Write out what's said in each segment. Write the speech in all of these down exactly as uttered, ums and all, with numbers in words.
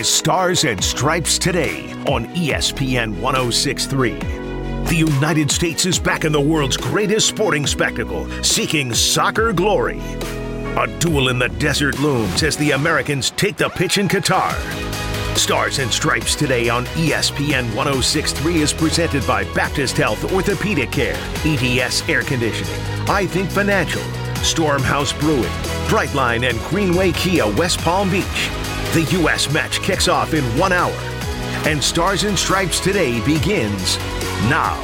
is Stars and Stripes Today on E S P N ten sixty-three. The United States is back in the world's greatest sporting spectacle, seeking soccer glory. A duel in the desert looms as the Americans take the pitch in Qatar. Stars and Stripes Today on E S P N ten sixty-three is presented by Baptist Health Orthopedic Care, E T S Air Conditioning, I Think Financial, Stormhouse Brewing, Brightline, and Greenway Kia West Palm Beach. The U S match kicks off in one hour, and Stars and Stripes Today begins now.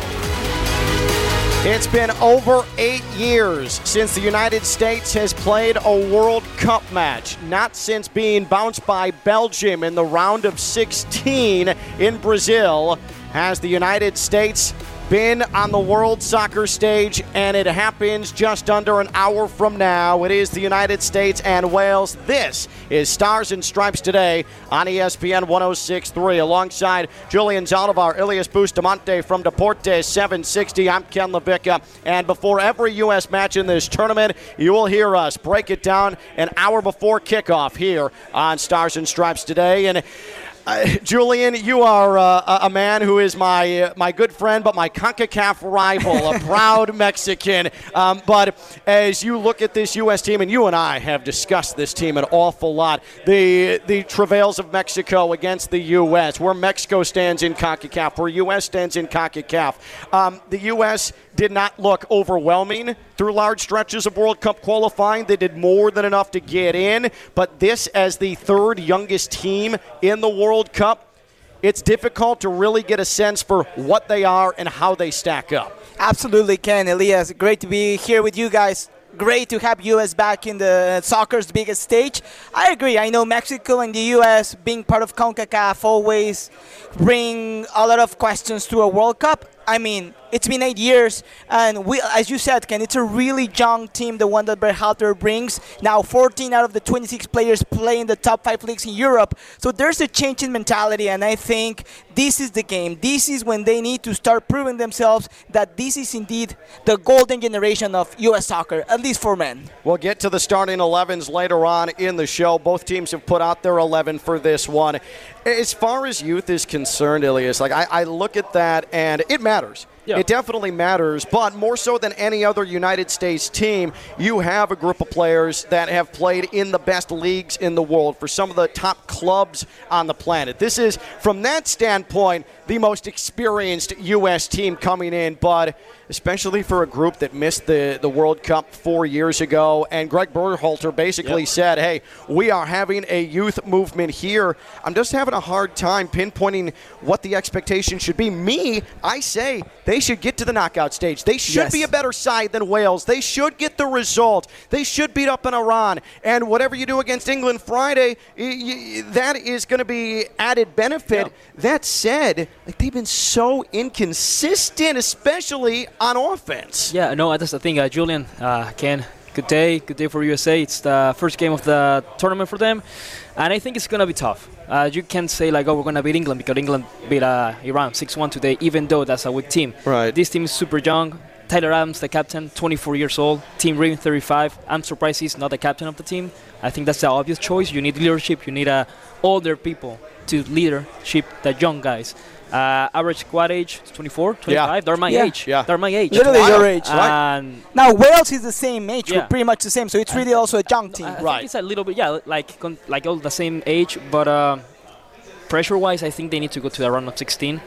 It's been over eight years since the United States has played a World Cup match, not since being bounced by Belgium in the round of sixteen in Brazil. Has the United States been on the world soccer stage, and it happens just under an hour from now. It is the United States and Wales. This is Stars and Stripes Today on E S P N ten sixty-three. Alongside Julian Zaldivar, Ilias Bustamante from Deportes seven sixty, I'm Ken LaVicka. And before every U S match in this tournament, you will hear us break it down an hour before kickoff here on Stars and Stripes Today. And Uh, Julian, you are uh, a man who is my uh, my good friend, but my CONCACAF rival, a proud Mexican. Um, but as you look at this U S team, and you and I have discussed this team an awful lot, the the travails of Mexico against the U S, where Mexico stands in CONCACAF, where U S stands in CONCACAF. Um, the U S did not look overwhelming through large stretches of World Cup qualifying. They did more than enough to get in, but this as the third youngest team in the World Cup, it's difficult to really get a sense for what they are and how they stack up. Absolutely, Ken. Elias, great to be here with you guys. Great to have U S back in the soccer's biggest stage. I agree. I know Mexico and the U S being part of CONCACAF always bring a lot of questions to a World Cup. I mean, it's been eight years, and we, as you said, Ken, it's a really young team, the one that Berhalter brings. Now, fourteen out of the twenty-six players play in the top five leagues in Europe. So there's a change in mentality, and I think this is the game. This is when they need to start proving themselves that this is indeed the golden generation of U S soccer, at least for men. We'll get to the starting elevens later on in the show. Both teams have put out their eleven for this one. As far as youth is concerned, Ilias, like I, I look at that, and it matters. Yeah. It definitely matters, but more so than any other United States team, you have a group of players that have played in the best leagues in the world for some of the top clubs on the planet. This is, from that standpoint, the most experienced U S team coming in, but especially for a group that missed the, the World Cup four years ago. And Greg Berhalter basically yep. said, hey, we are having a youth movement here. I'm just having a hard time pinpointing what the expectation should be. Me, I say they should get to the knockout stage. They should yes. be a better side than Wales. They should get the result. They should beat up on Iran. And whatever you do against England Friday, y- y- that is going to be added benefit. Yep. That said, like they've been so inconsistent, especially on offense. Yeah, no, that's the thing, uh, Julian, uh, Ken, good day, good day for U S A. It's the first game of the tournament for them, and I think it's going to be tough. Uh, you can't say, like, oh, we're going to beat England because England beat uh, Iran six one today, even though that's a weak team. Right. This team is super young. Tyler Adams, the captain, twenty-four years old. Team Ream, thirty-five. I'm surprised he's not the captain of the team. I think that's the obvious choice. You need leadership. You need uh, older people to leadership the young guys. Uh, average squad age twenty-four, twenty-five. Yeah. They're my yeah. age. Yeah. They're my age. Literally your age. And now Wales is the same age. Yeah. We're pretty much the same. So it's really also a young team. I, I right. think it's a little bit, yeah, like con- like all the same age. But uh, pressure-wise, I think they need to go to the round of sixteen.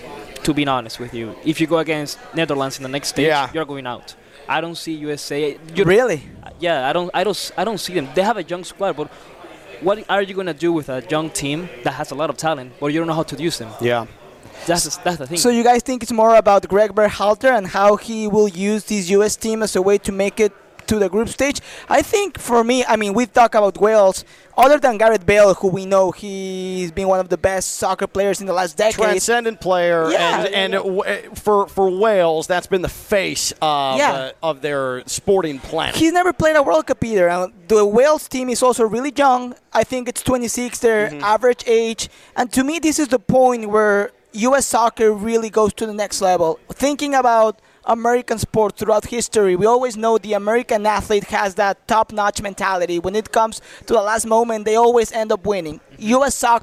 To be honest with you, if you go against Netherlands in the next stage, yeah. you're going out. I don't see U S A. You really? Yeah, I don't. I don't. I don't see them. They have a young squad, but what are you gonna do with a young team that has a lot of talent, but you don't know how to use them? Yeah. That's, that's the thing. So you guys think it's more about Greg Berhalter and how he will use this U S team as a way to make it to the group stage? I think for me, I mean, we talk about Wales. Other than Gareth Bale, who we know he's been one of the best soccer players in the last decade. Transcendent player. Yeah, and and yeah. w- for, for Wales, that's been the face of, yeah. uh, of their sporting planet. He's never played a World Cup either. Uh, the Wales team is also really young. I think it's twenty-six, their mm-hmm. average age. And to me, this is the point where U S soccer really goes to the next level. Thinking about American sports throughout history, we always know the American athlete has that top-notch mentality. When it comes to the last moment, they always end up winning. U S soccer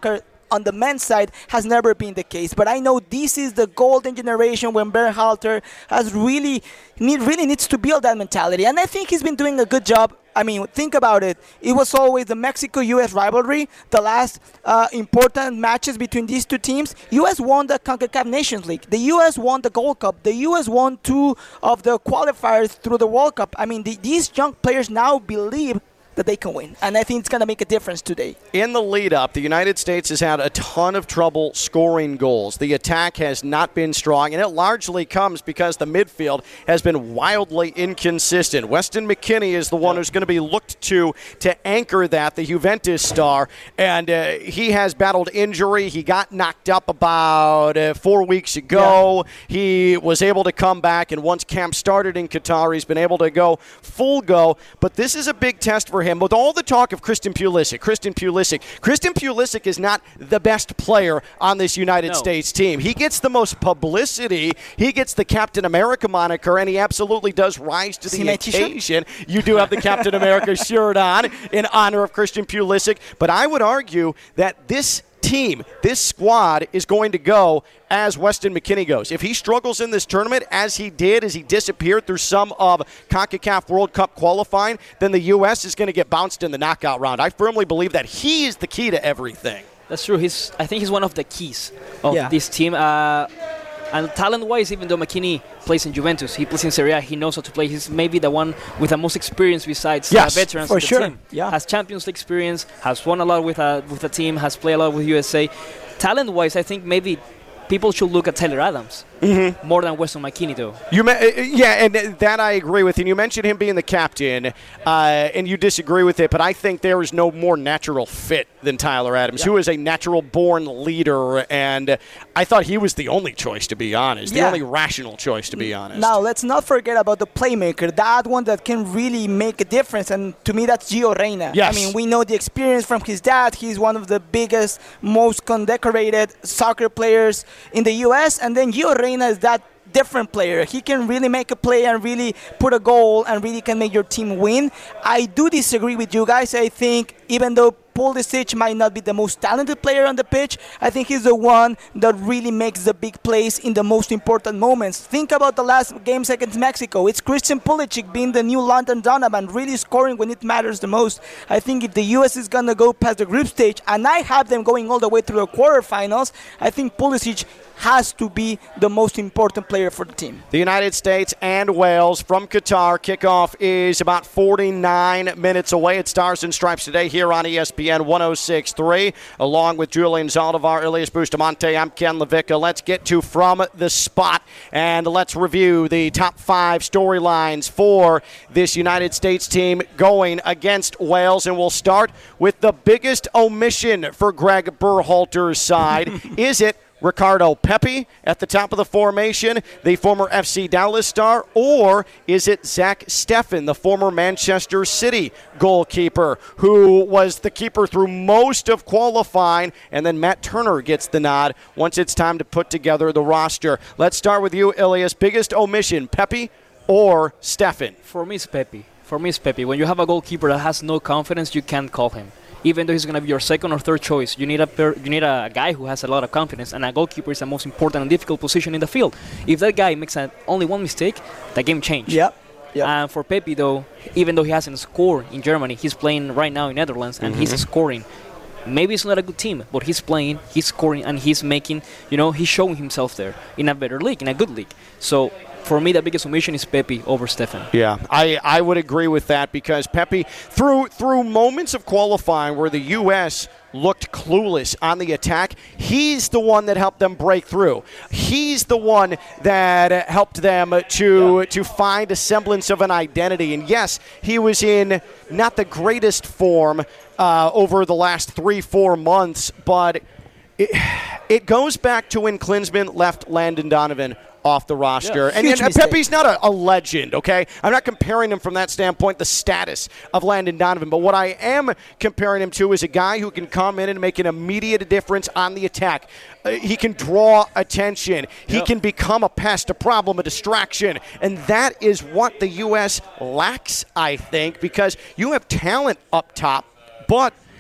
on the men's side has never been the case. But I know this is the golden generation when Berhalter has really, need, really needs to build that mentality. And I think he's been doing a good job. I mean, think about it. It was always the Mexico-U S rivalry, the last uh, important matches between these two teams. U S won the CONCACAF Nations League. The U S won the Gold Cup. The U S won two of the qualifiers through the World Cup. I mean, the, these young players now believe that they can win. And I think it's going to make a difference today. In the lead-up, the United States has had a ton of trouble scoring goals. The attack has not been strong, and it largely comes because the midfield has been wildly inconsistent. Weston McKennie is the one who's going to be looked to to anchor that, the Juventus star, and uh, he has battled injury. He got knocked up about uh, four weeks ago. Yeah. He was able to come back, and once camp started in Qatar, he's been able to go full go. But this is a big test for him. With all the talk of Christian Pulisic, Christian Pulisic, Christian Pulisic is not the best player on this United no. States team. He gets the most publicity. He gets the Captain America moniker, and he absolutely does rise to the occasion. You do have the Captain America shirt on in honor of Christian Pulisic, but I would argue that this team, this squad is going to go as Weston McKennie goes. If he struggles in this tournament, as he did, as he disappeared through some of CONCACAF World Cup qualifying, then the U S is going to get bounced in the knockout round. I firmly believe that he is the key to everything. That's true. He's, I think he's one of the keys of yeah. this team. Uh, and talent-wise, even though McKennie plays in Juventus, he plays in Serie A, he knows how to play. He's maybe the one with the most experience besides yes, uh, veterans for of the sure. team. Yeah. Has Champions League experience, has won a lot with a, with the team, has played a lot with U S A. Talent-wise, I think maybe people should look at Tyler Adams mm-hmm. more than Weston McKennie, though. You ma- yeah, and that I agree with. And you mentioned him being the captain, uh, and you disagree with it, but I think there is no more natural fit than Tyler Adams, yeah. who is a natural-born leader, and I thought he was the only choice, to be honest, yeah. the only rational choice, to be honest. Now, let's not forget about the playmaker, that one that can really make a difference, and to me, that's Gio Reyna. Yes. I mean, we know the experience from his dad. He's one of the biggest, most condecorated soccer players in the U S, and then Gio Reyna is that different player. He can really make a play and really put a goal and really can make your team win. I do disagree with you guys. I think even though Pulisic might not be the most talented player on the pitch, I think he's the one that really makes the big plays in the most important moments. Think about the last games against Mexico. It's Christian Pulisic being the new Landon Donovan, really scoring when it matters the most. I think if the U S is going to go past the group stage, and I have them going all the way through the quarterfinals, I think Pulisic has to be the most important player for the team. The United States and Wales from Qatar. Kickoff is about forty-nine minutes away. It Stars and Stripes today here on E S P N one oh six point three. Along with Julian Zaldivar, Elias Bustamante, I'm Ken Levica. Let's get to From the Spot, and let's review the top five storylines for this United States team going against Wales. And we'll start with the biggest omission for Greg Berhalter's side. Is it Ricardo Pepi at the top of the formation, the former F C Dallas star, or is it Zach Steffen, the former Manchester City goalkeeper, who was the keeper through most of qualifying, and then Matt Turner gets the nod once it's time to put together the roster. Let's start with you, Ilias. Biggest omission, Pepi or Steffen? For me, it's Pepi. For me, it's Pepi. When you have a goalkeeper that has no confidence, you can't call him. Even though he's going to be your second or third choice, you need a per, you need a guy who has a lot of confidence, and a goalkeeper is the most important and difficult position in the field. If that guy makes a, only one mistake, the game changes. Yep. Yep. And for Pepi, though, even though he hasn't scored in Germany, he's playing right now in Netherlands, and mm-hmm. he's scoring. Maybe it's not a good team, but he's playing, he's scoring, and he's making, you know, he's showing himself there in a better league, in a good league. So for me, the biggest omission is Pepi over Steffen. Yeah, I, I would agree with that, because Pepi, through through moments of qualifying where the U S looked clueless on the attack, he's the one that helped them break through. He's the one that helped them to, yeah. to find a semblance of an identity. And yes, he was in not the greatest form uh, over the last three, four months, but it, it goes back to when Klinsmann left Landon Donovan off the roster. Yeah, and, and Pepe's not a, a legend, okay? I'm not comparing him from that standpoint, the status of Landon Donovan, but what I am comparing him to is a guy who can come in and make an immediate difference on the attack. Uh, he can draw attention. He yep. can become a pest, a problem, a distraction, and that is what the U S lacks, I think, because you have talent up top, but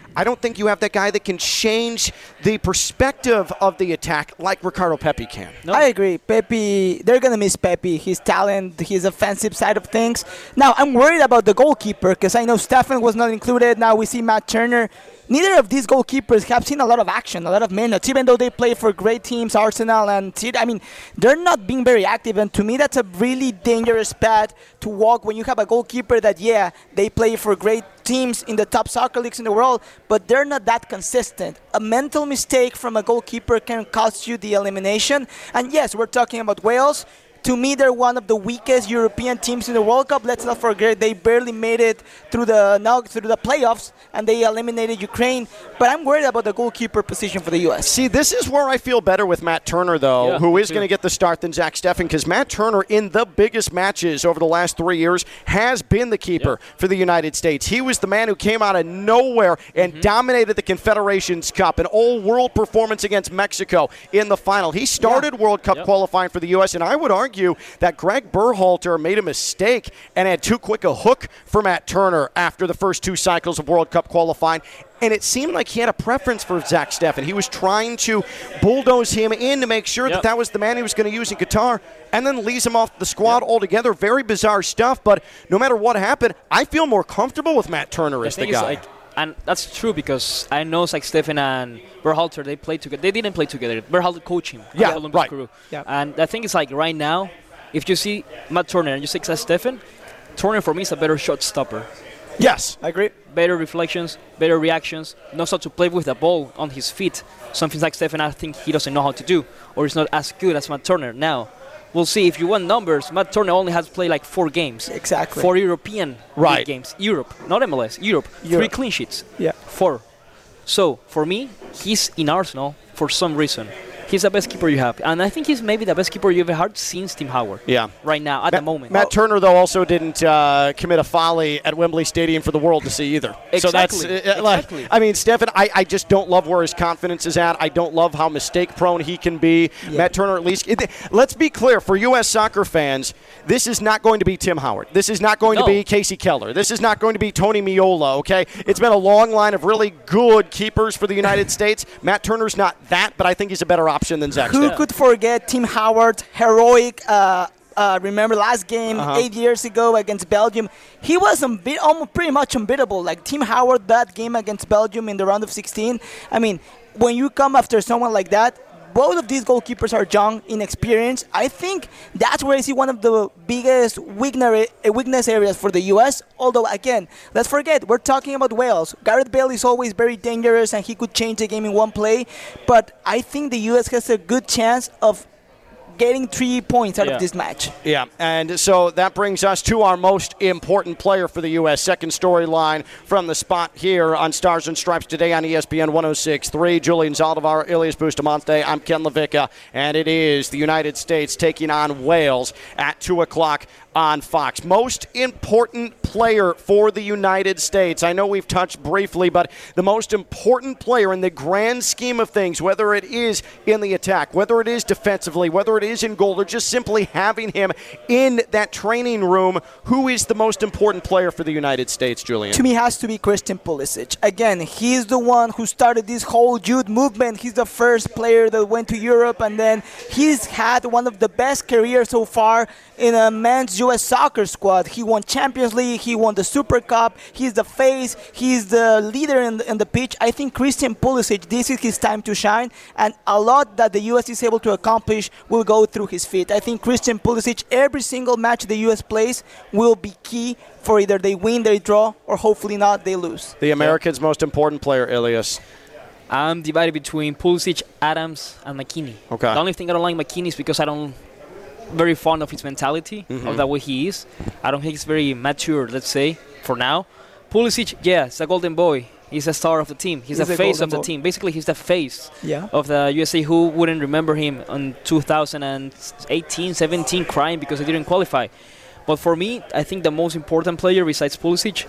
I don't think you have that guy that can change the perspective of the attack like Ricardo Pepi can. No. I agree. Pepi, they're going to miss Pepi, his talent, his offensive side of things. Now, I'm worried about the goalkeeper because I know Stefan was not included. Now we see Matt Turner. Neither of these goalkeepers have seen a lot of action, a lot of minutes, even though they play for great teams, Arsenal and City. I mean, they're not being very active, and to me, that's a really dangerous path to walk when you have a goalkeeper that, yeah, they play for great teams in the top soccer leagues in the world, but they're not that consistent. A mental mistake from a goalkeeper can cost you the elimination. And yes, we're talking about Wales. To me, they're one of the weakest European teams in the World Cup. Let's not forget they barely made it through the now through the playoffs, and they eliminated Ukraine. But I'm worried about the goalkeeper position for the U S. See, this is where I feel better with Matt Turner, though, yeah, who is going to get the start than Zach Steffen, because Matt Turner, in the biggest matches over the last three years, has been the keeper yeah. for the United States. He was the man who came out of nowhere and mm-hmm. dominated the Confederations Cup, an all-world performance against Mexico in the final. He started yeah. World Cup yep. qualifying for the U S, and I would argue that Greg Berhalter made a mistake and had too quick a hook for Matt Turner after the first two cycles of World Cup qualifying. And it seemed like he had a preference for Zach Steffen. He was trying to bulldoze him in to make sure yep. that that was the man he was going to use in Qatar, and then leaves him off the squad yep. altogether. Very bizarre stuff, but no matter what happened, I feel more comfortable with Matt Turner as the guy. Like, and that's true because I know Zach Steffen and Berhalter, they played together. They didn't play together. Berhalter coached him. Yeah, Columbus right. Crew. Yeah. And I think it's like right now, if you see Matt Turner and you see Zach Steffen, Turner for me is a better shot stopper. Yes, I agree. Better reflections, better reactions, knows how to play with the ball on his feet. Something like Steffen, I think he doesn't know how to do, or he's not as good as Matt Turner. Now, we'll see. If you want numbers, Matt Turner only has played like four games. Exactly. Four European right. games. Europe, not M L S, Europe. Europe. Three clean sheets. Yeah. Four. So, for me, he's in Arsenal for some reason. He's the best keeper you have. And I think he's maybe the best keeper you've ever had since Tim Howard. Yeah. Right now, at Ma- the moment. Matt oh. Turner, though, also didn't uh, commit a folly at Wembley Stadium for the world to see either. Exactly. So that's, uh, like, exactly. I mean, Steffen, I, I just don't love where his confidence is at. I don't love how mistake-prone he can be. Yeah. Matt Turner, at least. It, let's be clear, for U S soccer fans, this is not going to be Tim Howard. This is not going no. to be Casey Keller. This is not going to be Tony Miola, okay? It's been a long line of really good keepers for the United States. Matt Turner's not that, but I think he's a better option than Zach Who Steffen. could forget Tim Howard's heroic, uh, uh, remember last game uh-huh. eight years ago against Belgium? He was unbe- almost pretty much unbeatable. Like Tim Howard, that game against Belgium in the round of sixteen. I mean, when you come after someone like that, both of these goalkeepers are young, inexperienced. I think that's where I see one of the biggest weakness areas for the U S. Although, again, let's forget, we're talking about Wales. Gareth Bale is always very dangerous, and he could change the game in one play. But I think the U S has a good chance of getting three points out yeah. of this match. Yeah, and so that brings us to our most important player for the U S. Second storyline from the spot here on Stars and Stripes today on E S P N one oh six point three. Julian Zaldivar, Ilias Bustamante. I'm Ken Levica, and it is the United States taking on Wales at two o'clock on Fox. Most important player for the United States. I know we've touched briefly, but the most important player in the grand scheme of things, whether it is in the attack, whether it is defensively, whether it is in goal, or just simply having him in that training room, who is the most important player for the United States, Julian? To me, it has to be Christian Pulisic. Again, he's the one who started this whole youth movement. He's the first player that went to Europe, and then he's had one of the best careers so far in a men's U S soccer squad. He won Champions League, he won the Super Cup, he's the face, he's the leader in the, in the pitch. I think Christian Pulisic, this is his time to shine, and a lot that the U S is able to accomplish will go through his feet. I think Christian Pulisic, every single match the U S plays will be key for either they win, they draw, or hopefully not, they lose. The Americans' yeah. most important player, Ilias. I'm divided between Pulisic, Adams, and McKinney. Okay. The only thing I don't like McKinney is because I don't very fond of his mentality, mm-hmm. of the way he is. I don't think he's very mature, let's say, for now. Pulisic, yeah, he's a golden boy. He's a star of the team. He's, he's the face of the boy. team. Basically, he's the face yeah. of the U S A. Who wouldn't remember him in two thousand eighteen, seventeen crying because he didn't qualify? But for me, I think the most important player besides Pulisic,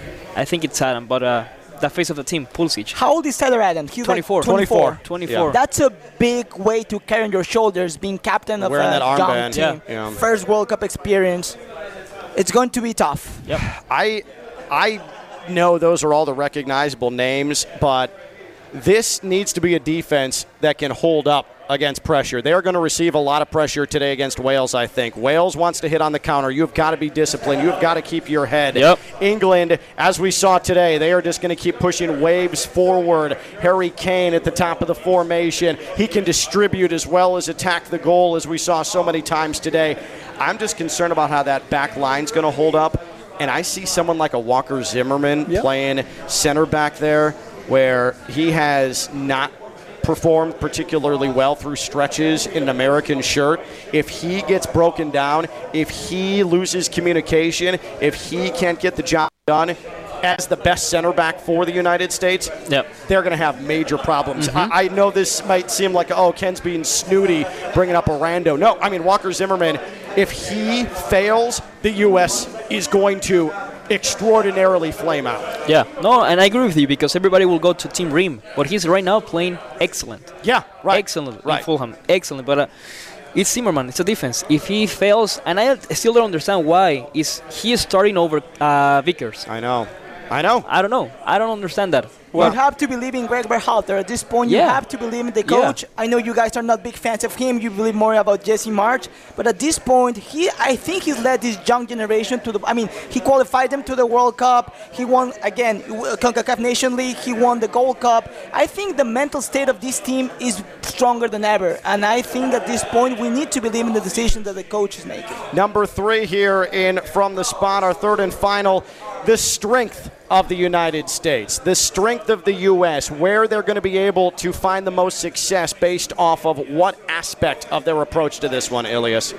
I think it's Adam, but uh, the face of the team, Pulisic. How old is Tyler Adams? He's twenty-four. Like twenty-four. twenty-four. Yeah. That's a big weight to carry on your shoulders, being captain of Wearing a that young armband. team. Yeah. Yeah. First World Cup experience. It's going to be tough. Yep. I, I know those are all the recognizable names, but this needs to be a defense that can hold up against pressure. They're going to receive a lot of pressure today against Wales, I think. Wales wants to hit on the counter. You've got to be disciplined. You've got to keep your head. Yep. England, as we saw today, they are just going to keep pushing waves forward. Harry Kane at the top of the formation. He can distribute as well as attack the goal, as we saw so many times today. I'm just concerned about how that back line's going to hold up. And I see someone like a Walker Zimmerman yep. playing center back there, where he has not performed particularly well through stretches in an American shirt. If he gets broken down, if he loses communication, if he can't get the job done as the best center back for the United States, yep. they're going to have major problems. Mm-hmm. I, I know this might seem like, oh, Ken's being snooty, bringing up a rando. No, I mean, Walker Zimmerman, if he fails, the U S is going to extraordinarily flame out. Yeah, no, and I agree with you because everybody will go to Team Ream, but he's right now playing excellent. Yeah, right. Excellent right. in Fulham, excellent. But uh, it's Zimmerman, it's a defense. If he fails, and I still don't understand why, is he starting over uh, Vickers? I know. I know. I don't know. I don't understand that. Well, you have to believe in Greg Berhalter. At this point, yeah. you have to believe in the coach. Yeah. I know you guys are not big fans of him. You believe more about Jesse March. But at this point, he, I think he's led this young generation to the, I mean, he qualified them to the World Cup. He won, again, CONCACAF Nation League. He won the Gold Cup. I think the mental state of this team is stronger than ever. And I think at this point, we need to believe in the decision that the coach is making. Number three here in From the Spot, our third and final, the strength of the United States, the strength of the U S, where they're going to be able to find the most success based off of what aspect of their approach to this one, Ilias?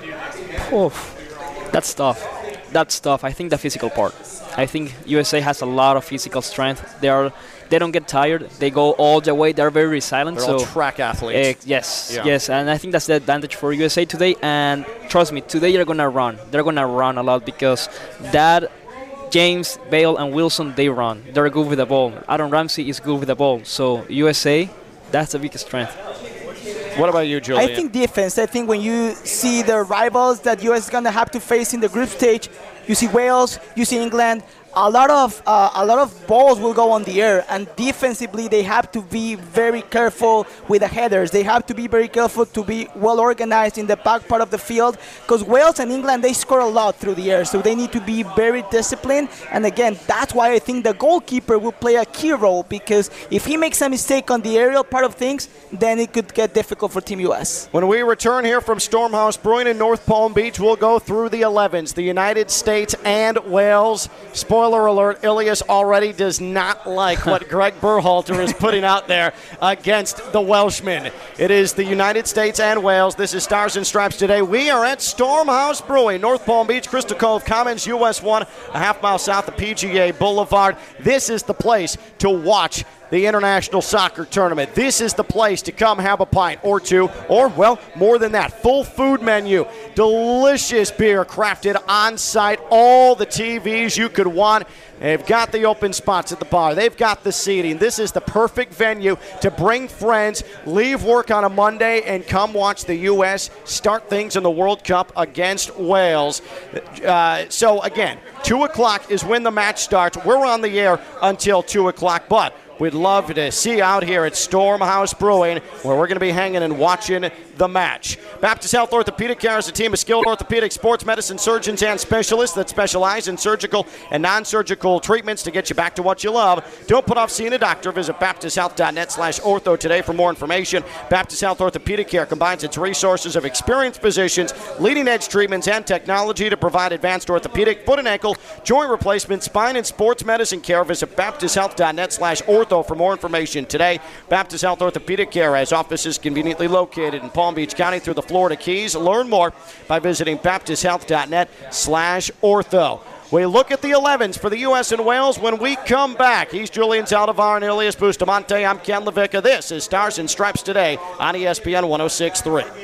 Oof. That's tough. That's tough. I think the physical part. I think U S A has a lot of physical strength. They are, they don't get tired. They go all the way. They're very resilient. They're so all track athletes. Uh, yes, yeah. yes, and I think that's the advantage for U S A today. And trust me, today they're gonna run. They're gonna run a lot because that. James, Bale, and Wilson, they run. They're good with the ball. Aaron Ramsey is good with the ball. So U S A, that's the biggest strength. What about you, Julian? I think defense. I think when you see the rivals that U S is going to have to face in the group stage, you see Wales, you see England. A lot of uh, a lot of balls will go on the air, and defensively they have to be very careful with the headers. They have to be very careful to be well organized in the back part of the field, because Wales and England, they score a lot through the air, so they need to be very disciplined. And again, that's why I think the goalkeeper will play a key role, because if he makes a mistake on the aerial part of things, then it could get difficult for Team U S. When we return here from Stormhouse Brewing in North Palm Beach, we'll go through the elevens, the United States and Wales. Spoiler alert, Ilias already does not like what Greg Berhalter is putting out there against the Welshmen. It is the United States and Wales. This is Stars and Stripes today. We are at Stormhouse Brewing, North Palm Beach, Crystal Cove Commons, U S one, a half mile south of P G A Boulevard. This is the place to watch the International Soccer Tournament. This is the place to come have a pint or two, or, well, more than that. Full food menu, delicious beer crafted on site, all the T Vs you could want. They've got the open spots at the bar. They've got the seating. This is the perfect venue to bring friends, leave work on a Monday, and come watch the U S start things in the World Cup against Wales. Uh, so, again, two o'clock is when the match starts. We're on the air until two o'clock, but we'd love to see you out here at Stormhouse Brewing, where we're going to be hanging and watching the match. Baptist Health Orthopedic Care is a team of skilled orthopedic sports medicine surgeons and specialists that specialize in surgical and non-surgical treatments to get you back to what you love. Don't put off seeing a doctor. Visit baptist health dot net slash ortho today for more information. Baptist Health Orthopedic Care combines its resources of experienced physicians, leading-edge treatments, and technology to provide advanced orthopedic, foot and ankle, joint replacement, spine, and sports medicine care. Visit baptist health dot net slash ortho for more information today. Baptist Health Orthopedic Care has offices conveniently located in Palm Beach County through the Florida Keys. Learn more by visiting baptist health dot net slash ortho. We look at the elevens for the U S and Wales when we come back. He's Julian Zaldivar and Ilias Bustamante. I'm Ken LaVicka. This is Stars and Stripes today on E S P N one oh six point three.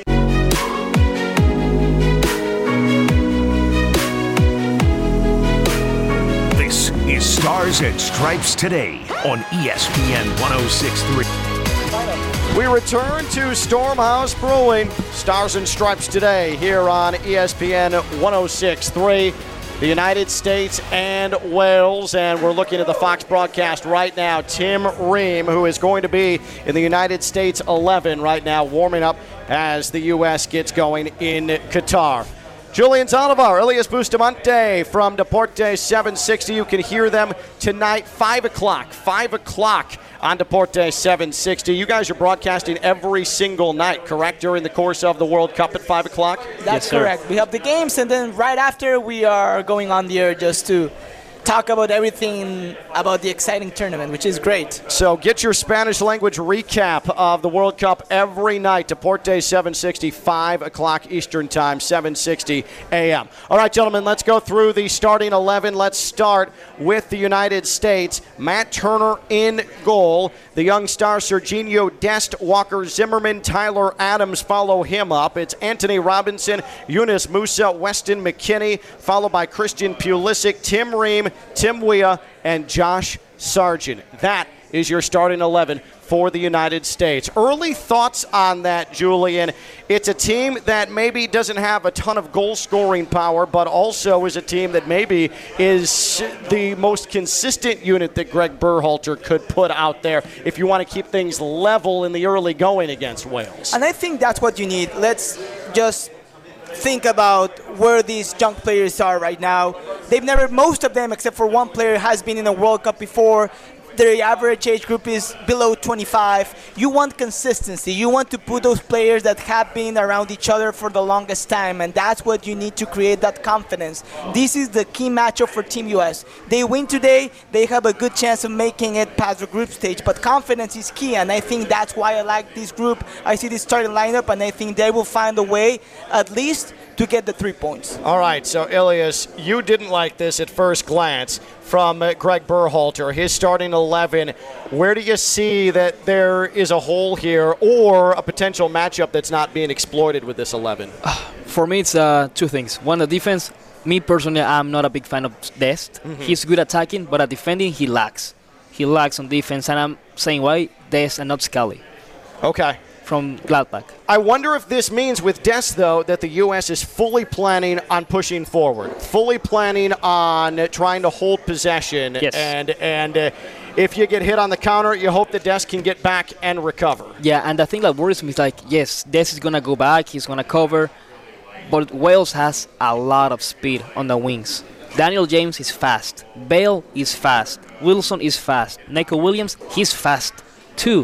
This is Stars and Stripes today on E S P N one oh six point three. We return to Stormhouse Brewing, Stars and Stripes today here on E S P N one oh six point three. the United States and Wales, and we're looking at the Fox broadcast right now. Tim Ream, who is going to be in the United States eleven right now, warming up as the U S gets going in Qatar. Julian Zaldivar, Elias Bustamante from Deportes seven sixty. You can hear them tonight, five o'clock. five o'clock on Deportes seven sixty. You guys are broadcasting every single night, correct, during the course of the World Cup at five o'clock? That's yes, correct. We have the games, and then right after we are going on the air just to talk about everything about the exciting tournament, which is great. So get your Spanish language recap of the World Cup every night. Deportes seven sixty, five o'clock Eastern Time, seven sixty a.m. All right, gentlemen, let's go through the starting eleven. Let's start with the United States. Matt Turner in goal. The young star Serginho Dest, Walker Zimmerman, Tyler Adams follow him up. It's Anthony Robinson, Yunus Musa, Weston McKennie, followed by Christian Pulisic, Tim Ream, Tim Weah, and Josh Sargent. That is your starting eleven for the United States. Early thoughts on that, Julian. It's a team that maybe doesn't have a ton of goal-scoring power, but also is a team that maybe is the most consistent unit that Greg Berhalter could put out there if you want to keep things level in the early going against Wales. And I think that's what you need. Let's just think about where these young players are right now. They've never, most of them, except for one player, has been in a World Cup before. Their average age group is below twenty-five. You want consistency. You want to put those players that have been around each other for the longest time, and that's what you need to create that confidence. This is the key matchup for Team U S. They win today, they have a good chance of making it past the group stage, but confidence is key, and I think that's why I like this group. I see this starting lineup, and I think they will find a way, at least, to get the three points. All right, so Elias, you didn't like this at first glance from uh, Greg Berhalter, his starting eleven. Where do you see that there is a hole here or a potential matchup that's not being exploited with this eleven? For me, it's uh, two things. One, the defense. Me personally, I'm not a big fan of Dest. Mm-hmm. He's good attacking, but at defending, he lacks. He lacks on defense, and I'm saying why Dest and not Scally. Okay. From Gladbach. I wonder if this means with Dest, though, that the U S is fully planning on pushing forward, fully planning on trying to hold possession. Yes. And and uh, if you get hit on the counter, you hope that Dest can get back and recover. Yeah, and the thing that worries me is like, yes, Dest is going to go back, he's going to cover, but Wales has a lot of speed on the wings. Daniel James is fast. Bale is fast. Wilson is fast. Neco Williams, he's fast too.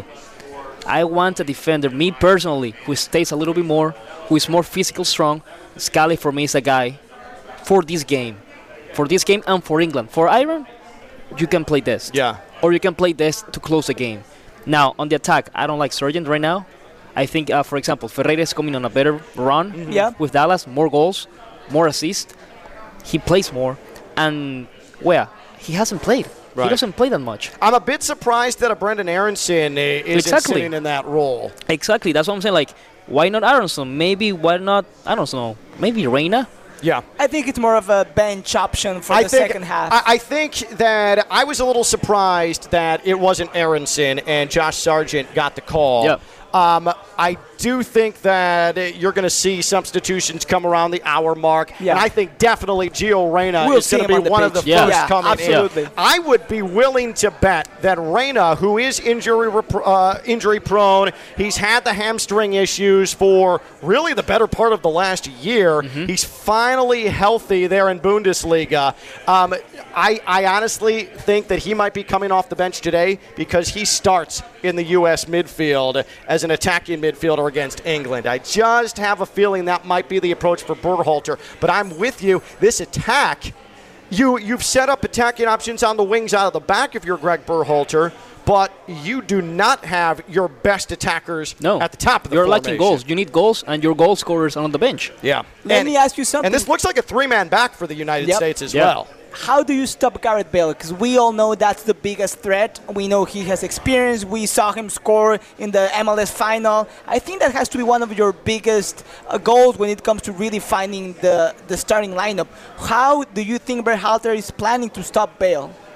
I want a defender, me personally, who stays a little bit more, who is more physical strong. Scally, for me, is a guy for this game. For this game and for England. For Ireland, you can play this. Yeah. Or you can play this to close the game. Now, on the attack, I don't like Sargent right now. I think, uh, for example, Ferreira is coming on a better run Mm-hmm. yeah. with Dallas. More goals, more assists. He plays more. And, well, he hasn't played. Right. He doesn't play that much. I'm a bit surprised that a Brendan Aronson isn't exactly. sitting in that role. Exactly. That's what I'm saying. Like, why not Aronson? Maybe why not, I don't know, maybe Reina? Yeah. I think it's more of a bench option for I the think, second half. I, I think that I was a little surprised that it wasn't Aronson and Josh Sargent got the call. Yep. Um, I do think that you're going to see substitutions come around the hour mark. Yeah. And I think definitely Gio Reyna we'll is going to be on one pitch. of the yeah. first yeah, coming absolutely. in. I would be willing to bet that Reyna, who is injury uh, injury prone, he's had the hamstring issues for really the better part of the last year. Mm-hmm. He's finally healthy there in Bundesliga. Um, I, I honestly think that he might be coming off the bench today because he starts in the U S midfield as an attacking midfielder against England. I just have a feeling that might be the approach for Berhalter, but I'm with you. This attack, you, you've set up attacking options on the wings out of the back if you're Greg Berhalter, but you do not have your best attackers no. at the top of the You're formation. lacking goals. You need goals, and your goal scorers are on the bench. Yeah. Let and, me ask you something. And this looks like a three-man back for the United Yep. States as Yeah. well. How do you stop Gareth Bale? Because we all know that's the biggest threat. We know he has experience. We saw him score in the M L S final. I think that has to be one of your biggest uh, goals when it comes to really finding the, the starting lineup. How do you think Berhalter is planning to stop Bale?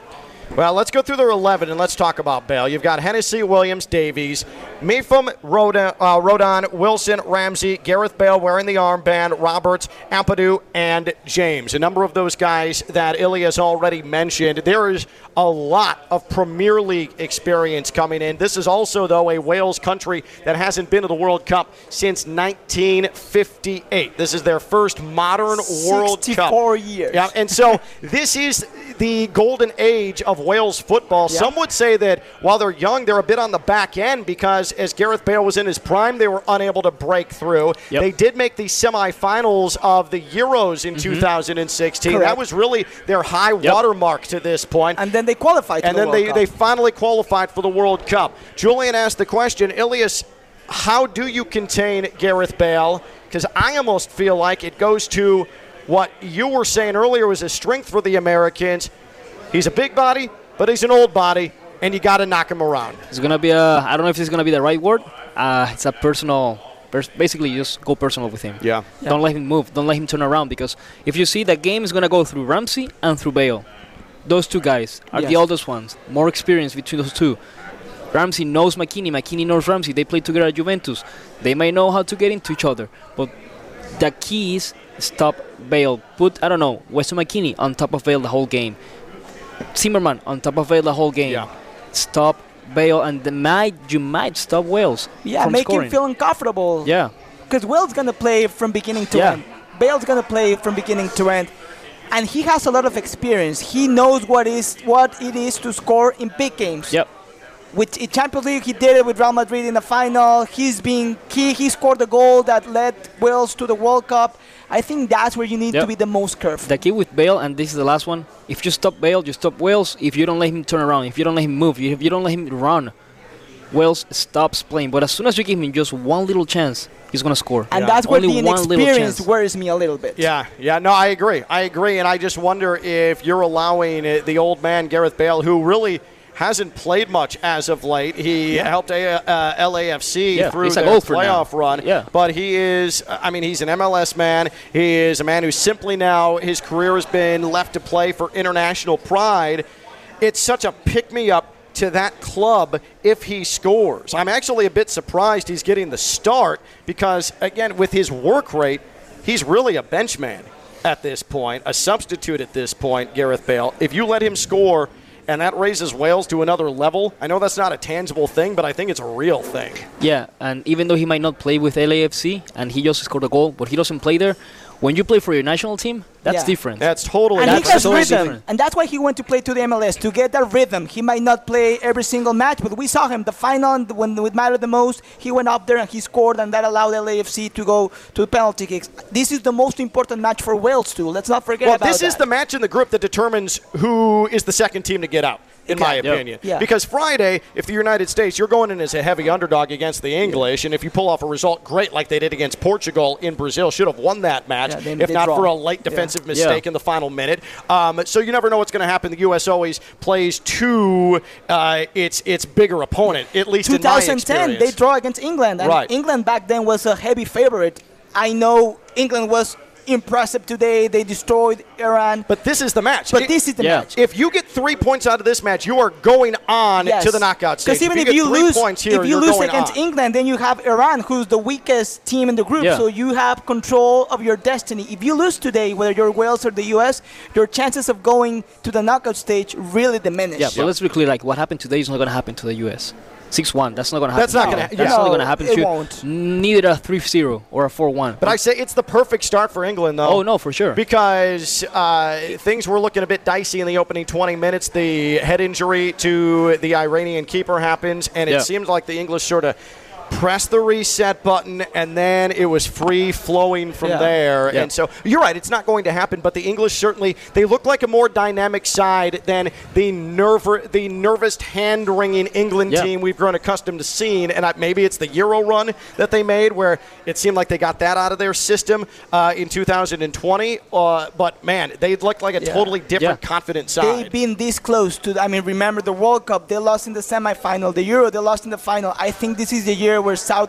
Well, let's go through their eleven and let's talk about Bale. You've got Hennessy, Williams, Davies, Mepham, Rodon, uh, Rodon, Wilson, Ramsey, Gareth Bale wearing the armband, Roberts, Ampadu, and James. A number of those guys that Ilya has already mentioned. There is a lot of Premier League experience coming in. This is also, though, a Wales country that hasn't been to the World Cup since nineteen fifty-eight. This is their first modern World Cup. sixty-four years. Yeah, and so this is the golden age of Wales football. Yeah. Some would say that while they're young, they're a bit on the back end because as Gareth Bale was in his prime, they were unable to break through. Yep. They did make the semifinals of the Euros in Mm-hmm. two thousand sixteen. Correct. That was really their high water mark to this point. And then they qualified to And the then World they, Cup. they finally qualified for the World Cup. Julian asked the question, Ilias, how do you contain Gareth Bale? Because I almost feel like it goes to what you were saying earlier was a strength for the Americans. He's a big body, but he's an old body, and you got to knock him around. It's going to be a, I don't know if it's going to be the right word. Uh, it's a personal, pers- basically just go personal with him. Yeah. Don't let him move. Don't let him turn around because if you see the game is going to go through Ramsey and through Bale. Those two guys are Yes. the oldest ones. More experience between those two. Ramsey knows McKinney. McKinney knows Ramsey. They played together at Juventus. They may know how to get into each other. But the key is stop Bale. Put, I don't know, Weston McKinney on top of Bale the whole game. Zimmerman on top of Bale the whole game. Yeah. Stop Bale, and the might you might stop Wales yeah, from make scoring. him feel uncomfortable. Yeah. Because Wales going to play from beginning to Yeah. end. Bale's going to play from beginning to end. And he has a lot of experience. He knows what is what it is to score in big games. Yep. With in Champions League, he did it with Real Madrid in the final. He's been key. He scored the goal that led Wales to the World Cup. I think that's where you need Yep. to be the most careful. The key with Bale, and this is the last one, if you stop Bale, you stop Wales. If you don't let him turn around, if you don't let him move, if you don't let him run, Wales stops playing. But as soon as you give him just one little chance, he's going to score. and Yeah. that's where Only the one little inexperience chance. worries me a little bit. Yeah, yeah, no, I agree. I agree, and I just wonder if you're allowing uh, the old man, Gareth Bale, who really hasn't played much as of late. He helped a, uh, L A F C Yeah, through he's a their golfer now. playoff run. Yeah. But he is, I mean, he's an M L S man. He is a man who simply now, his career has been left to play for international pride. It's such a pick-me-up to that club if he scores. I'm actually a bit surprised he's getting the start because, again, with his work rate, he's really a bench man at this point, a substitute at this point, Gareth Bale. If you let him score and that raises Wales to another level, I know that's not a tangible thing, but I think it's a real thing. Yeah, and even though he might not play with L A F C and he just scored a goal, but he doesn't play there, when you play for your national team, that's Yeah. different. That's totally And That's he has totally rhythm, different. and that's why he went to play to the M L S to get that rhythm. He might not play every single match, but we saw him the final and when it mattered the most. He went up there and he scored, and that allowed L A F C to go to penalty kicks. This is the most important match for Wales too. Let's not forget Well, about this that. is the match in the group that determines who is the second team to get out, in my Okay. Yep. opinion. Yeah. Because Friday, if the United States, you're going in as a heavy underdog against the English, and if you pull off a result great like they did against Portugal in Brazil, should have won that match, Yeah, they- if they not draw. for a late defensive mistake Yeah. in the final minute. Um, so you never know what's going to happen. The U S always plays to uh, its its bigger opponent, at least in my twenty ten, experience. they draw against England, and Right. England back then was a heavy favorite. I know England was impressive today. They destroyed Iran. But this is the match. But It- this is the yeah. match. If you get three points out of this match, you are going on Yes. to the knockout stage. Because even if get you, three lose, points here, if you you're lose going against on. England, then you have Iran, who's the weakest team in the group. Yeah. So you have control of your destiny. If you lose today, whether you're Wales or the U S, your chances of going to the knockout stage really diminish. Yeah, but let's be clear, like, what happened today is not going to happen to the U S. six one, that's not going to happen. That's not to gonna them. ha- That's yeah. not No, going to happen it to won't. neither a three zero or a four one. But I say it's the perfect start for England, though. Oh, no, for sure. Because uh, things were looking a bit dicey in the opening twenty minutes. The head injury to the Iranian keeper happens, and it Yeah. seemed like the English sort of pressed the reset button, and then it was free flowing from Yeah. there. Yeah. And so you're right, it's not going to happen, but the English certainly, they look like a more dynamic side than the nerve, the nervous, hand-wringing England Yeah. team we've grown accustomed to seeing. And I, maybe it's the Euro run that they made where it seemed like they got that out of their system uh, in two thousand twenty. Uh, but, man, they looked like a Yeah. totally different, Yeah. confident They've side. been this close to, I mean, remember the World Cup, they lost in the semifinal, the Euro, they lost in the final. I think this is the year where Southgate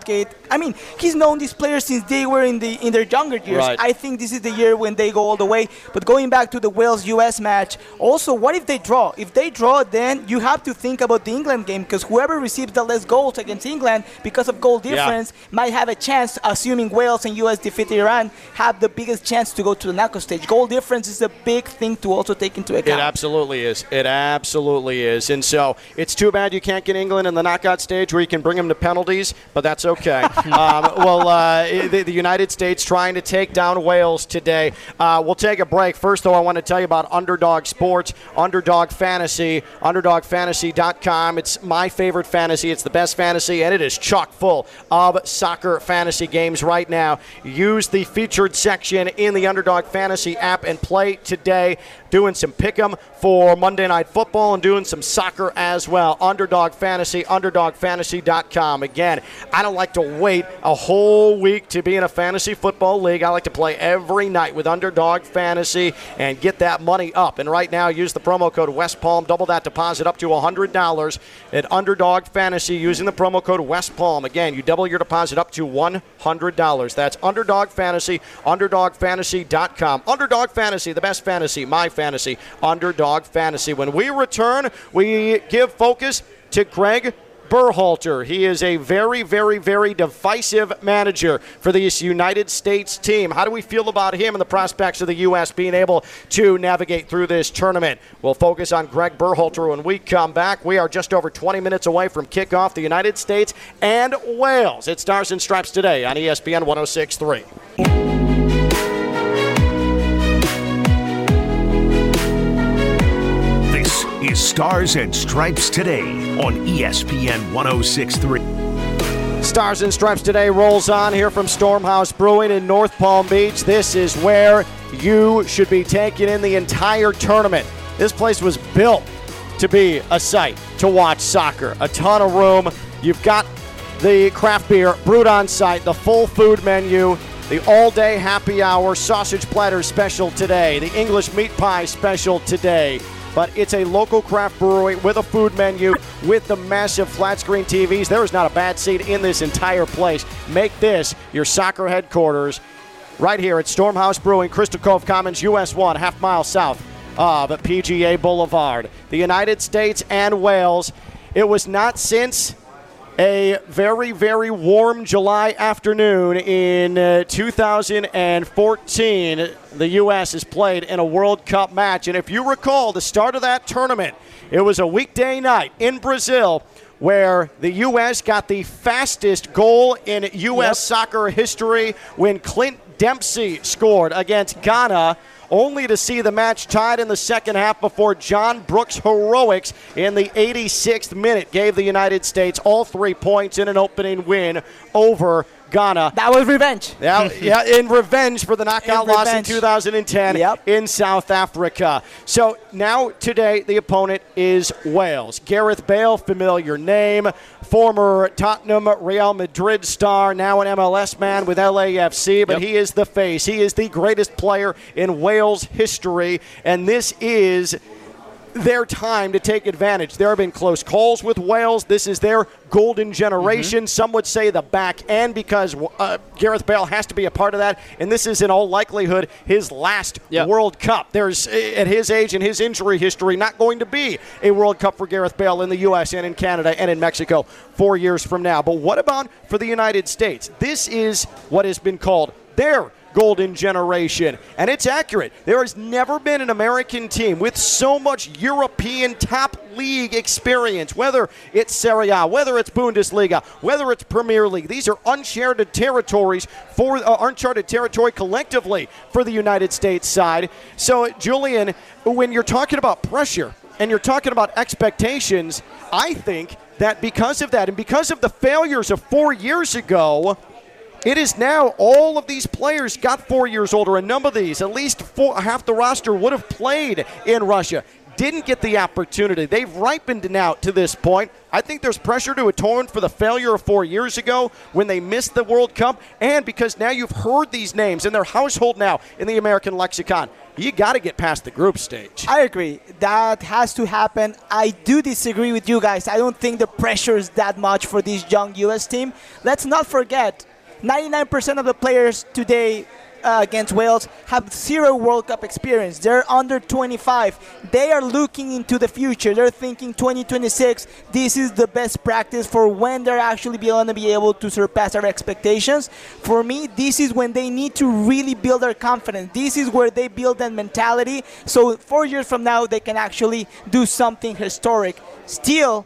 I mean, he's known these players since they were in the in their younger years. Right. I think this is the year when they go all the way. But going back to the Wales-U S match, also, what if they draw? If they draw, then you have to think about the England game, because whoever receives the less goals against England because of goal difference yeah. might have a chance, assuming Wales and U S defeat Iran, have the biggest chance to go to the knockout stage. Goal difference is a big thing to also take into account. It absolutely is. It absolutely is. And so it's too bad you can't get England in the knockout stage where you can bring them to penalties, but that's okay. um, well, uh, the, the United States trying to take down Wales today. Uh, we'll take a break. First, though, I want to tell you about Underdog Sports, Underdog Fantasy, underdog fantasy dot com. It's my favorite fantasy. It's the best fantasy, and it is chock full of soccer fantasy games right now. Use the featured section in the Underdog Fantasy app and play today. Doing some pick'em for Monday Night Football and doing some soccer as well. Underdog Fantasy, underdog fantasy dot com. Again, I don't like to wait a whole week to be in a fantasy football league. I like to play every night with Underdog Fantasy and get that money up. And right now, use the promo code West Palm. Double that deposit up to one hundred dollars at Underdog Fantasy using the promo code West Palm. Again, you double your deposit up to one hundred dollars. That's Underdog Fantasy, underdog fantasy dot com. Underdog Fantasy, the best fantasy, my fantasy, Underdog Fantasy. When we return, we give focus to Greg Berhalter. He is a very, very, very divisive manager for this United States team. How do we feel about him and the prospects of the U S being able to navigate through this tournament? We'll focus on Greg Berhalter when we come back. We are just over twenty minutes away from kickoff, the United States and Wales. It's Stars and Stripes today on E S P N one oh six point three. Is Stars and Stripes Today on E S P N one oh six point three. Stars and Stripes Today rolls on here from Stormhouse Brewing in North Palm Beach. This is where you should be taking in the entire tournament. This place was built to be a site to watch soccer. A ton of room. You've got the craft beer brewed on site, the full food menu, the all-day happy hour, sausage platter special today, the English meat pie special today. But it's a local craft brewery with a food menu with the massive flat screen T Vs. There is not a bad seat in this entire place. Make this your soccer headquarters right here at Stormhouse Brewing, Crystal Cove Commons, U S one, half mile south of P G A Boulevard. The United States and Wales. It was not since a very, very warm July afternoon in uh, two thousand fourteen, the U S has played in a World Cup match. And if you recall the start of that tournament, it was a weekday night in Brazil where the U S got the fastest goal in U S Yep. soccer history when Clint Dempsey scored against Ghana, only to see the match tied in the second half before John Brooks' heroics in the eighty-sixth minute gave the United States all three points in an opening win over Ghana. That was revenge. Yeah, yeah, in revenge for the knockout In loss revenge. in two thousand ten Yep. in South Africa. So now today the opponent is Wales. Gareth Bale, familiar name, former Tottenham Real Madrid star, now an M L S man with L A F C, but Yep. he is the face. He is the greatest player in Wales history, and this is their time to take advantage. There have been close calls with Wales. This is their golden generation. Mm-hmm. Some would say the back end, because uh, Gareth Bale has to be a part of that, and this is in all likelihood his last Yep. World Cup. There's, at his age and his injury history, not going to be a World Cup for Gareth Bale in the U S and in Canada and in Mexico four years from now. But what about for the United States? This is what has been called their golden generation, and it's accurate. There has never been an American team with so much European top league experience, whether it's Serie A, whether it's Bundesliga, whether it's Premier League. These are uncharted territories for uh, uncharted territory collectively for the United States side. So, Julian, when you're talking about pressure and you're talking about expectations, I think that because of that and because of the failures of four years ago, it is now all of these players got four years older. A number of these, at least four, half the roster would have played in Russia. didn't get the opportunity. They've ripened now to this point. I think there's pressure to atone for the failure of four years ago when they missed the World Cup, and because now you've heard these names in their household now in the American lexicon. You got to get past the group stage. I agree. That has to happen. I do disagree with you guys. I don't think the pressure is that much for this young U S team. Let's not forget, ninety-nine percent of the players today uh, against Wales have zero World Cup experience. They're under twenty-five. They are looking into the future. They're thinking twenty twenty-six, this is the best practice for when they're actually going to be able to surpass our expectations. For me, this is when they need to really build their confidence. This is where they build that mentality. So four years from now, they can actually do something historic. Still,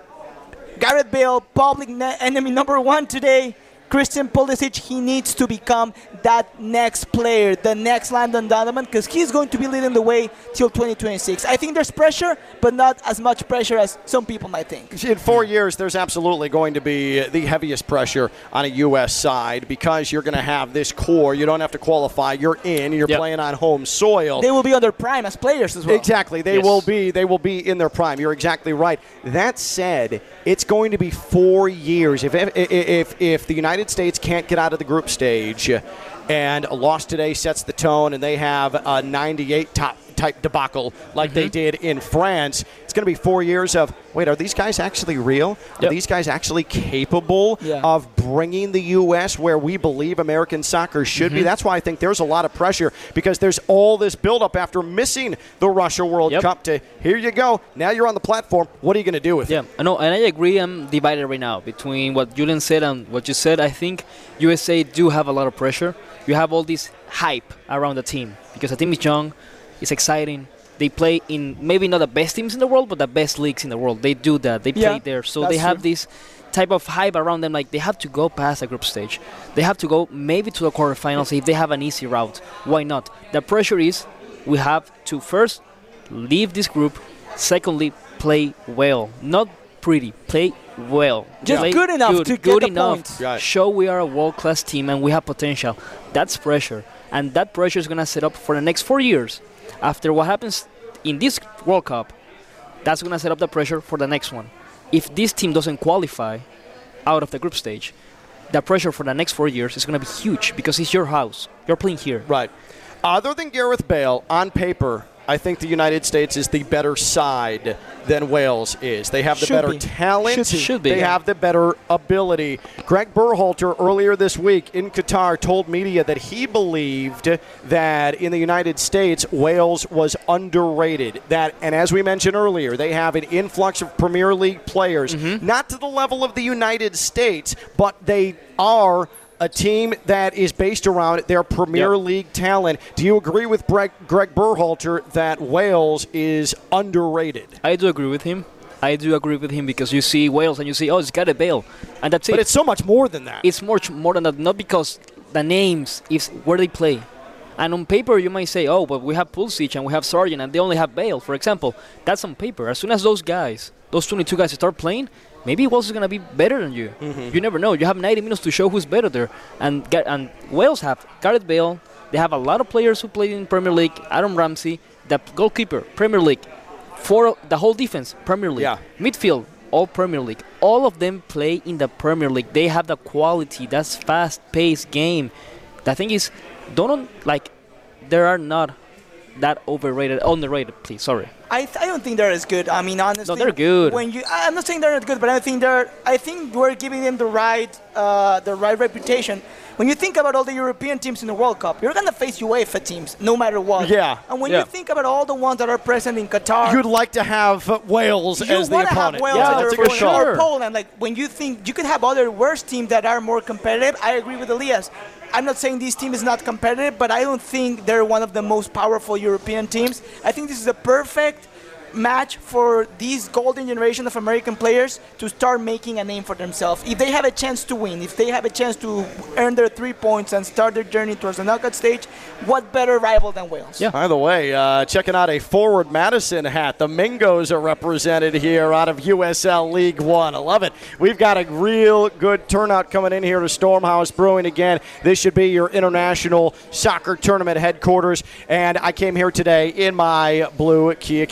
Gareth Bale, public ne- enemy number one today. Christian Pulisic, he needs to become that next player, the next Landon Donovan, because he's going to be leading the way till twenty twenty-six. I think there's pressure, but not as much pressure as some people might think. In four years, there's absolutely going to be the heaviest pressure on a U S side because you're going to have this core. You don't have to qualify. You're in. You're yep. playing on home soil. They will be on their prime as players as well. Exactly. They yes. will be. They will be in their prime. You're exactly right. That said, it's going to be four years. If if if, if the United States can't get out of the group stage, and a loss today sets the tone, and they have a ninety-eight top type debacle like mm-hmm. they did in France, it's going to be four years of, wait, are these guys actually real? Are yep. these guys actually capable yeah. of bringing the U S where we believe American soccer should mm-hmm. be? That's why I think there's a lot of pressure, because there's all this buildup after missing the Russia World yep. Cup to, here you go, now you're on the platform. What are you going to do with yeah. it? Yeah, I know, and I agree. I'm divided right now between what Julian said and what you said. I think U S A do have a lot of pressure. You have all this hype around the team because the team is young, it's exciting. They play in maybe not the best teams in the world, but the best leagues in the world. They do that. They play yeah, there. So they have true. this type of hype around them. Like, they have to go past the group stage. They have to go maybe to the quarterfinals if they have an easy route. Why not? The pressure is we have to first leave this group. Secondly, play well. Not pretty. Play well. Just play good enough good, to get good the enough. points. Right. Show we are a world-class team and we have potential. That's pressure. And that pressure is going to set up for the next four years. After what happens in this World Cup, that's going to set up the pressure for the next one. If this team doesn't qualify out of the group stage, the pressure for the next four years is going to be huge because it's your house. You're playing here. Right. Other than Gareth Bale, on paper, I think the United States is the better side than Wales is. They have the Should better be. talent. Should be. Should be, They yeah. have the better ability. Greg Berhalter earlier this week in Qatar told media that he believed that in the United States, Wales was underrated. That, and as we mentioned earlier, they have an influx of Premier League players, Mm-hmm. not to the level of the United States, but they are a team that is based around their Premier Yep. League talent. Do you agree with Greg, Greg Berhalter that Wales is underrated? I do agree with him. I do agree with him because you see Wales and you see, oh, it's got a Bale. And that's it. But it's so much more than that. It's much more than that, not because the names, it's where they play. And on paper, you might say, oh, but we have Pulisic and we have Sargent and they only have Bale, for example. That's on paper. As soon as those guys, those twenty-two guys start playing, maybe Wales is going to be better than you. Mm-hmm. You never know. You have ninety minutes to show who's better there. And Ga- and Wales have Gareth Bale. They have a lot of players who play in Premier League. Adam Ramsey, the goalkeeper, Premier League. For the whole defense, Premier League. Yeah. Midfield, all Premier League. All of them play in the Premier League. They have the quality. That's fast-paced game. The thing is, don't, like, there are not that overrated, underrated, please, sorry. I, th- I don't think they're as good. I mean, honestly, No, they're good. When you, I'm not saying they're not good, but I think they're. I think we're giving them the right, uh, the right reputation. When you think about all the European teams in the World Cup, you're gonna face UEFA teams no matter what. Yeah. And when Yeah. you think about all the ones that are present in Qatar, You'd like to have Wales you as the wanna opponent. have Wales yeah, or, that's a for good or, call. sure. or Poland. Like when you think you could have other worse teams that are more competitive. I agree with Elias. I'm not saying this team is not competitive, but I don't think they're one of the most powerful European teams. I think this is a perfect match for these golden generation of American players to start making a name for themselves. If they have a chance to win, if they have a chance to earn their three points and start their journey towards the knockout stage, what better rival than Wales? Yeah. By the way, uh, checking out a Forward Madison hat. The Mingos are represented here out of U S L League One. I love it. We've got a real good turnout coming in here to Stormhouse Brewing again. This should be your international soccer tournament headquarters. And I came here today in my blue Kia K five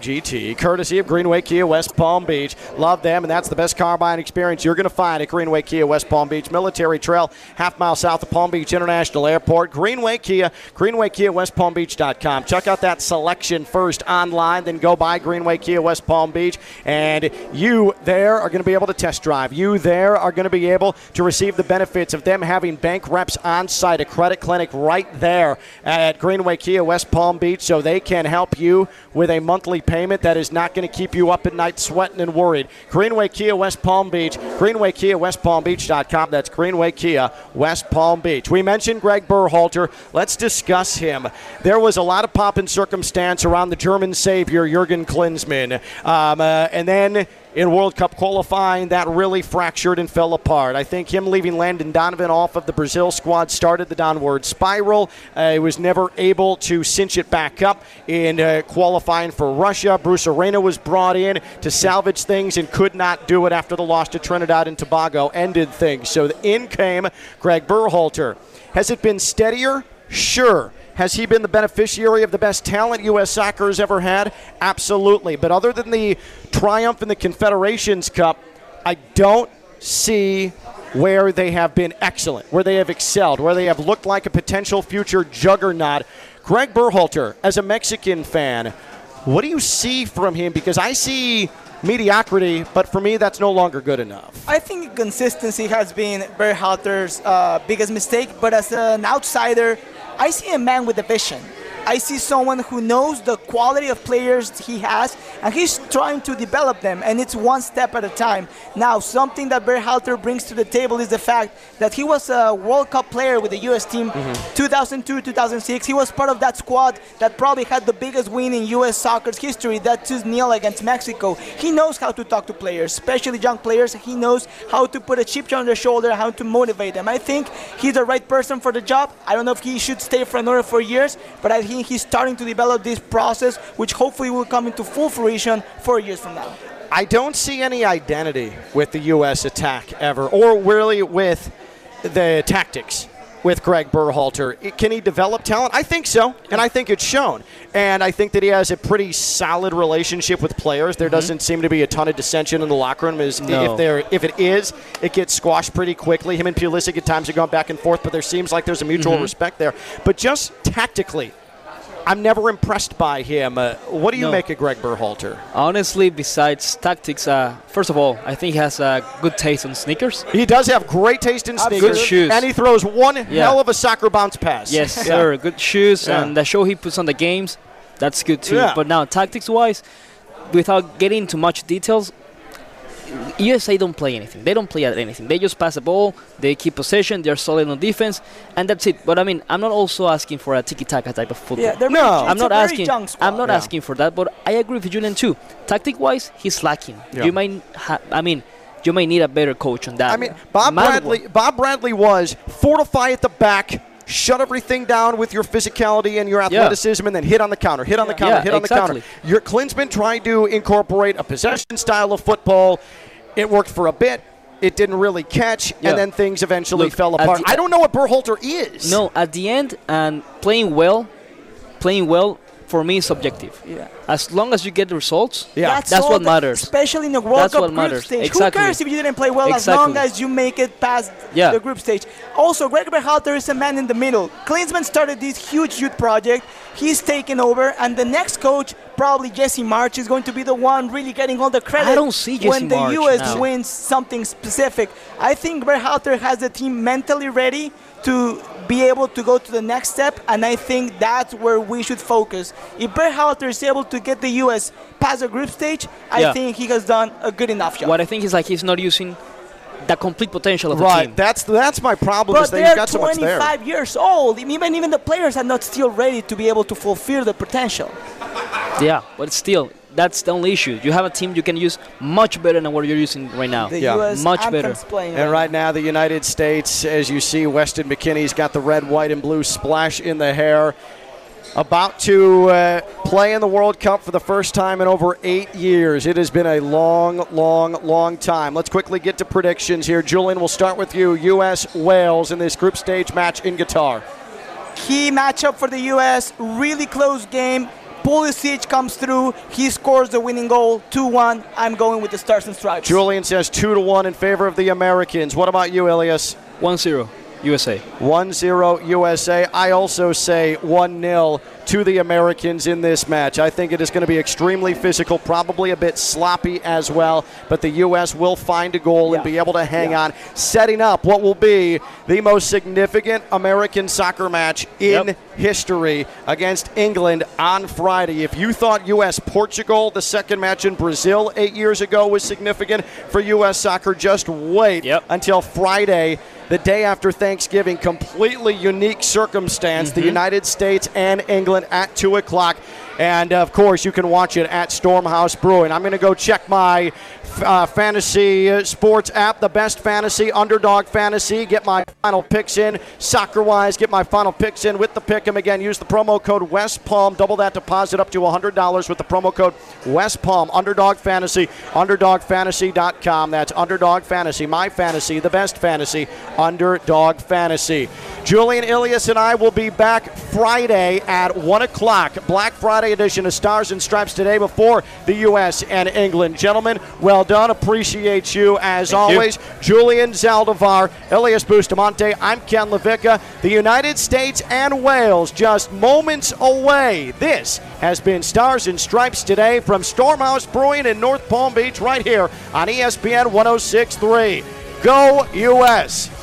G T, courtesy of Greenway Kia West Palm Beach. Love them, and that's the best car buying experience you're going to find at Greenway Kia West Palm Beach. Military Trail, half mile south of Palm Beach International Airport. Greenway Kia, Greenway Kia West Palm Beach dot com. Check out that selection first online, then go by Greenway Kia West Palm Beach, and you there are going to be able to test drive. You there are going to be able to receive the benefits of them having bank reps on site, a credit clinic right there at Greenway Kia West Palm Beach, so they can help you with a monthly payment that is not going to keep you up at night sweating and worried. Greenway Kia West Palm Beach, Greenway Kia West Palm Beach dot com. That's Greenway Kia West Palm Beach. We mentioned Greg Berhalter. Let's discuss him. There was a lot of pomp and circumstance around the German savior, Jurgen Klinsmann. Um, uh, and then in World Cup qualifying, that really fractured and fell apart. I think him leaving Landon Donovan off of the Brazil squad started the downward spiral. Uh, he was never able to cinch it back up in uh, qualifying for Russia. Bruce Arena was brought in to salvage things and could not do it after the loss to Trinidad and Tobago ended things. So in came Greg Berhalter. Has it been steadier? Sure. Has he been the beneficiary of the best talent U S Soccer has ever had? Absolutely. But other than the triumph in the Confederations Cup, I don't see where they have been excellent, where they have excelled, where they have looked like a potential future juggernaut. Greg Berhalter, as a Mexican fan, what do you see from him? Because I see mediocrity, but for me, that's no longer good enough. I think consistency has been Berhalter's uh, biggest mistake, but as an outsider, I see a man with a vision. I see someone who knows the quality of players he has, and he's trying to develop them, and it's one step at a time. Now, something that Berhalter brings to the table is the fact that he was a World Cup player with the U S team mm-hmm. two thousand two two thousand six. He was part of that squad that probably had the biggest win in U S soccer's history, that two nil against Mexico. He knows how to talk to players, especially young players. He knows how to put a chip on their shoulder, how to motivate them. I think he's the right person for the job. I don't know if he should stay for another four years, but I think he's starting to develop this process, which hopefully will come into full fruition four years from now. I don't see any identity with the U S attack ever, or really with the tactics with Greg Berhalter. Can he develop talent? I think so, and I think it's shown. And I think that he has a pretty solid relationship with players. There mm-hmm. doesn't seem to be a ton of dissension in the locker room. Is no. if there, if it is, it gets squashed pretty quickly. Him and Pulisic at times have gone back and forth, but there seems like there's a mutual mm-hmm. respect there. But just tactically, I'm never impressed by him. Uh, what do you no. make of Greg Berhalter? Honestly, besides tactics, uh, first of all, I think he has a uh, good taste in sneakers. He does have great taste in sneakers. Good shoes. And he throws one yeah. hell of a soccer bounce pass. Yes, yeah. sir. Good shoes. Yeah. And the show he puts on the games, that's good too. Yeah. But now, tactics-wise, without getting into much details, U S A don't play anything. They don't play at anything. They just pass the ball, they keep possession, they're solid on defense, and that's it. But I mean, I'm not also asking for a tiki-taka type of football. Yeah, no, I'm not asking. I'm not yeah. asking for that. But I agree with Julian too. Tactic-wise, he's lacking. Yeah. You might, ha- I mean, you might need a better coach on that. I mean, Bob Mad Bradley. one. Bob Bradley was fortify at the back. Shut everything down with your physicality and your athleticism, yeah. and then hit on the counter, hit on the counter, yeah, hit on exactly. the counter. Your Klinsmann tried to incorporate a possession style of football. It worked for a bit. It didn't really catch, yeah. and then things eventually Look, fell apart. I don't know what Berhalter is. No, at the end, and playing well, playing well, for me is subjective. Yeah. As long as you get the results, yeah. that's, that's what that, matters. Especially in the World that's Cup what group matters. stage. Exactly. Who cares if you didn't play well exactly. as long as you make it past yeah. the group stage? Also, Greg Berhalter is a man in the middle. Klinsmann started this huge youth project. He's taken over, and the next coach, probably Jesse March, is going to be the one really getting all the credit I don't see Jesse when the March U S now. wins something specific. I think Berhalter has the team mentally ready to be able to go to the next step, and I think that's where we should focus. If Berhalter is able to get the U S past the group stage, I yeah. think he has done a good enough job. What I think is like he's not using the complete potential of right. the team. That's that's my problem. But is that they're you've got so much there. twenty-five years old. Even even the players are not still ready to be able to fulfill the potential. Yeah, but still, that's the only issue. You have a team you can use much better than what you're using right now. The yeah. U S much better. And right, right now, the United States, as you see, Weston McKennie's got the red, white, and blue splash in the hair. About to uh, play in the World Cup for the first time in over eight years. It has been a long, long, long time. Let's quickly get to predictions here. Julian, we'll start with you. U S Wales in this group stage match in Qatar. Key matchup for the U S. Really close game. Pulisic comes through. He scores the winning goal, two one. I'm going with the Stars and Stripes. Julian says two to one in favor of the Americans. What about you, Elias? one zero U S A. one zero U S A. I also say one nil to the Americans in this match. I think it is going to be extremely physical, probably a bit sloppy as well, but the U S will find a goal Yeah. and be able to hang Yeah. on, setting up what will be the most significant American soccer match in Yep. history against England on Friday. If you thought U S Portugal, the second match in Brazil eight years ago, was significant for U S soccer, just wait Yep. until Friday, the day after Thanksgiving. Completely unique circumstance. The United States and England at two o'clock. And, of course, you can watch it at Stormhouse Brewing. I'm going to go check my uh, fantasy uh, sports app, the best fantasy, Underdog Fantasy, get my final picks in, soccer-wise, get my final picks in with the pick'em. Again, use the promo code West Palm, double that deposit up to one hundred dollars with the promo code West Palm. Underdog Fantasy, underdog fantasy dot com. That's Underdog Fantasy, my fantasy, the best fantasy, Underdog Fantasy. Julian, Ilias, and I will be back Friday at one o'clock. Black Friday edition of Stars and Stripes today before the U S and England. Gentlemen, well done. Appreciate you as Thank always. you. Julian Zaldivar, Elias Bustamante, I'm Ken Levica. The United States and Wales just moments away. This has been Stars and Stripes today from Stormhouse Brewing in North Palm Beach right here on E S P N one oh six point three. Go U S!